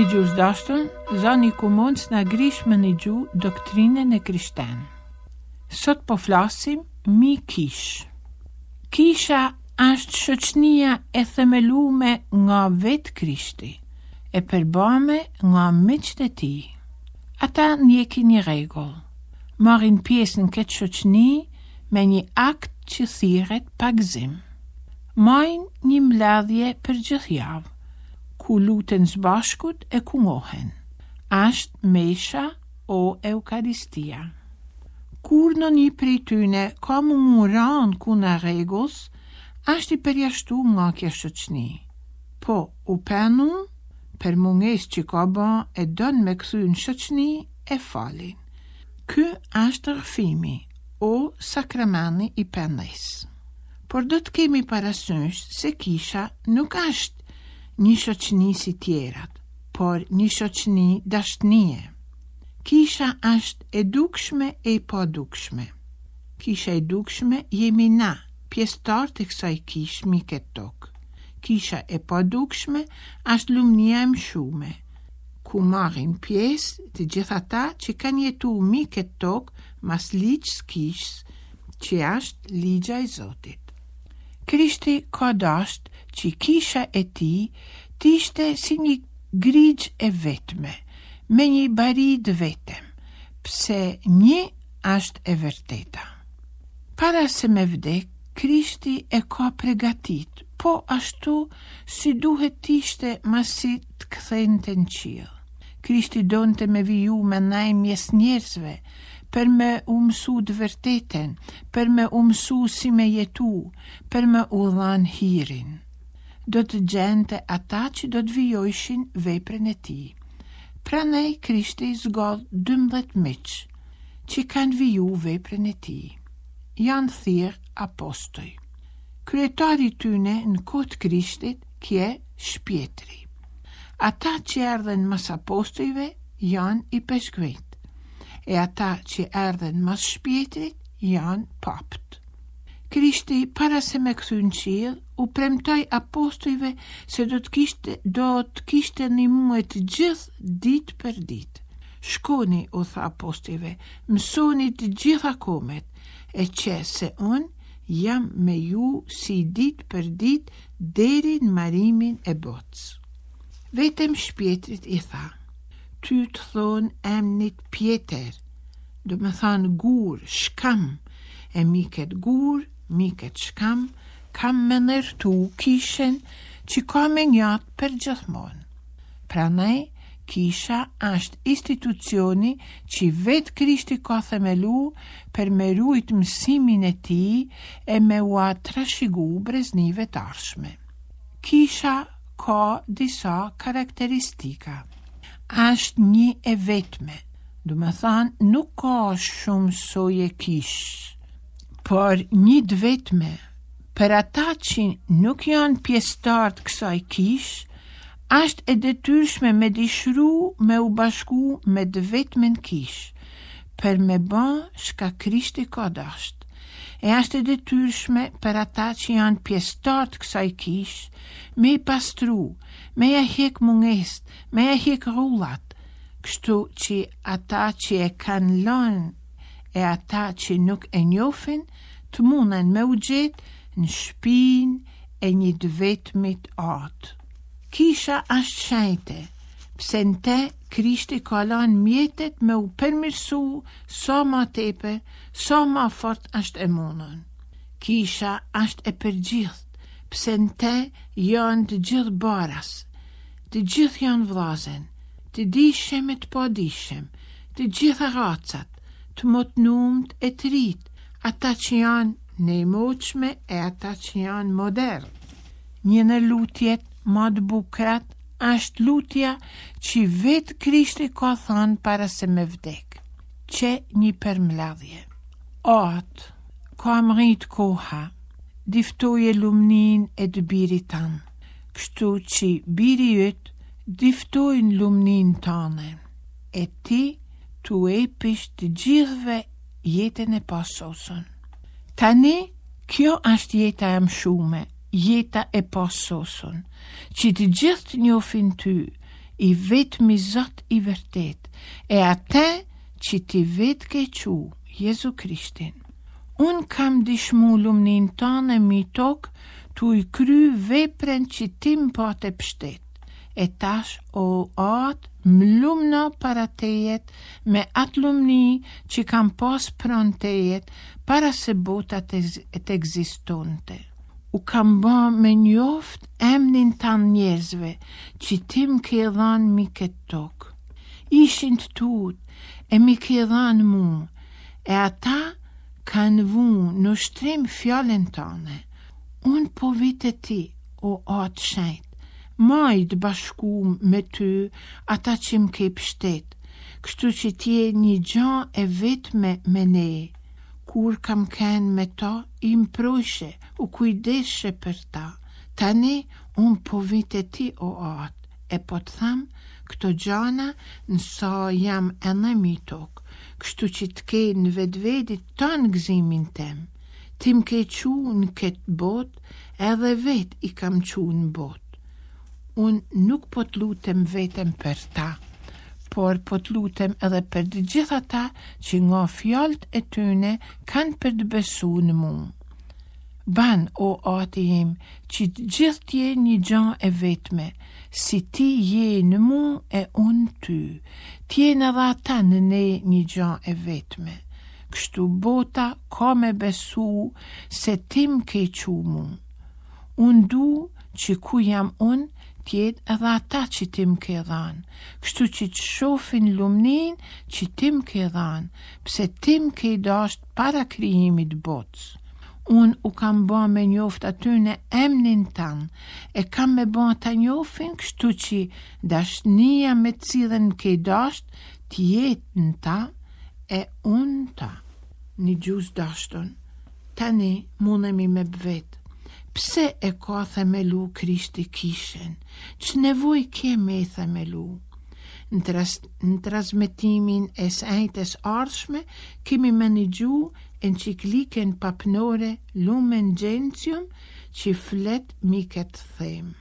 Një gjus dashtën, zani ku mundës na grishme një gju doktrinën e krishten. Sot po flasim mi kish. Kisha është shoqënia e themelume nga vetë Krishti, e përbame nga miqtë e tij. Ata ndjekin një rregull, marrin pjesë në këtë shoqëni me një akt që thirret pagzim. Majnë një mbledhje për gjithë javë, ku luten së bashkut e ku ngohen. Ashtë mesha o eukaristia. Kur në një prej tyne ka mungu ranë ku në regulls, ashtë i përjashtu nga kja shoqni. Po, u penun, për munges që ka ba e donë me këthy në shoqni e falin. Ky ashtë rëfimi, o sakramani i pendes. Por do të kemi parasysh se kisha nuk ashtë një shoqni si tjerat, por një shoqni dashtnie. Kisha është e dukshme e pa dukshme. Kisha e dukshme jemi na, pjestar të kësaj kish mi këtë tokë. Kisha e pa dukshme është lumnia e mshume, ku marrin pjesë të gjithata që kanë jetu mi këtë tokë mas ligjës kishës, që është ligja e Zotit. Krishti ka dasht që kisha e ti t'ishte si një grigj e vetme, me një barid vetem, pse një është e vërteta. Para se me vdek, Krishti e ka pregatit, po ashtu si duhet t'ishte masi të kthente në qiell. Krishti donte me viju me naj mjes njerëzve, për me umësu të vërteten, për me umësu si me jetu, për me udhan hirin. Do të gjente ata që do të vijojshin veprën e tij. Pranej Krishti zgodh 12 miq, që kanë viju veprën e tij. Janë thirr apostoj. Kryetari tyne në kohë Krishtit kje Shpjetri. Ata që erdhen mas apostojve janë i peshkvet, e ata që erdhen mas Shpjetrit janë papt. Krishti para se me kthy në qiell u premtoi apostujve se do të kishte një muaj të gjithë ditë për ditë. Shkoni, u tha apostujve, mësoni të gjitha komet, e që se unë jam me ju si ditë për ditë deri në marimin e botës. Vetëm Shpjetrit i tha, ty të thonë emnit Pjetër, do me thanë gur, shkam, e miket gur, miket shkam, kam me nërtu kishen që ka me njatë për gjithmonë. Prandaj, kisha është institucioni që vetë Krishti ka themelu për me rujt mësimin e tij e me ua trashëgu breznive të ardhshme. Kisha ka disa karakteristika. Është një e vetme, do me thanë nuk ka shumë soje kish, por një të vetme. Per ata që nuk janë pjesëtar të kësaj kish, është e detyrshme me dishru me u bashku me të vetmen kish, për me ban shka Krishti ka dasht. E është e detyrshme për ata që janë pjesëtar të kësaj kish, me i pastru, me ja hek mungest, me ja hek rullat, kështu që ata që e kanë lënë e ata që nuk e njofin, të munen me u gjetë në shpin e një të vetmit atë. Kisha është shenjte, pse në te Krishti ka lanë mjetet me u përmirësu sa ma tepër, sa ma fort është e munën. Kisha është e përgjithë, pse në te janë të gjithë baras, të gjithë janë vllazen, të dishem e të pa dishem, të gjitha racat, të motnumt e të rritë, ata që janë në i moqme e ata që janë modern. Një në lutjet ma të bukrat është lutja që vetë Krishti ka thënë para se me vdek, që një përmbledhje. Atë, ka më rritë koha, diftoje lumnin e të birit tanë, kështu që biri jëtë diftojnë lumnin tane, e ti tu episht të gjithve jetën e pasosën. Tani, kjo është jeta e mshume, jeta e pasosën, që të gjithë njofin ty, I vetmi Zot I vërtet, e atë që ti vet ke qu, Jezu Krishtin. Unë kam dishmu lumnin tonë mi tokë, tu I kry vepren që tim po të pështet. E tash o atë mlumno para tejet me atë lumni që kam pos pron tejet para se bota të egzistonte. U kam ba me njoft emnin tan njerëzve që tim ke dhan mi këtë tokë. Ishin të tut e mi ke dhan mu, e ata kanë vu në shtrim fjallën tane. Unë po vite ti, o atë shenjt, majt bashku me ty ata që më ke pështet, kështu që tje një gjan e vetme me ne. Kur kam ken me ta, I mprojshe, u kujdeshe për ta. Tani, unë po vite ti, o atë, e po të tham, këto gjana nësa jam ene mi tokë, kështu që të ke në vedvedit ta në gzimin tem. Tim ke qu në këtë bot, edhe vet I kam qu në bot. Unë nuk po të lutem vetem për ta, por po të lutem edhe për të gjitha ta që nga fjallët e tyne kanë për të besu në mu. Ban, o ati im, që të gjithë tje një gjan e vetme, si ti je në mu e unë ty, tjene dhe ata në ne një gjan e vetme. Kështu bota ka me besu se tim ke qu mu. Unë du që ku jam unë, tjetë edhe ata që tim ke dhan, kështu që të shofin lumnin që tim ke dhan, pse tim ke dasht para krijimit botës. Unë u kam ba me njoft atyne emnin tan, e kam me ba ta njofin, kështu që dashnia me cilën ke dasht, tjetë në ta e unë ta. Një gjus dashton, tani munemi me bëvet. Pse e ka themelu Krishti kishen? Që nevoj keme e themelu? Në transmetimin e sejtës ardhshme, kemi menigju enciklikën papnore Lumen Gentium që flet mi këtë them.